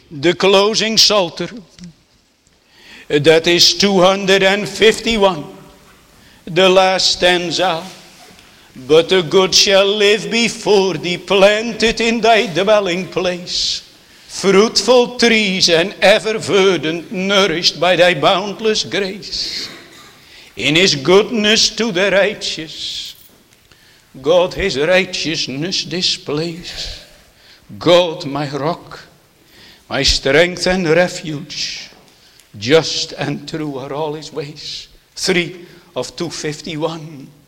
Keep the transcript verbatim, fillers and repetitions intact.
The closing Psalter. That is two hundred fifty-one. The last stanza. But the good shall live before thee, planted in thy dwelling place. Fruitful trees and ever verdant, nourished by thy boundless grace. In his goodness to the righteous, God his righteousness displays. God my rock, my strength and refuge, just and true are all his ways. Three of two fifty-one.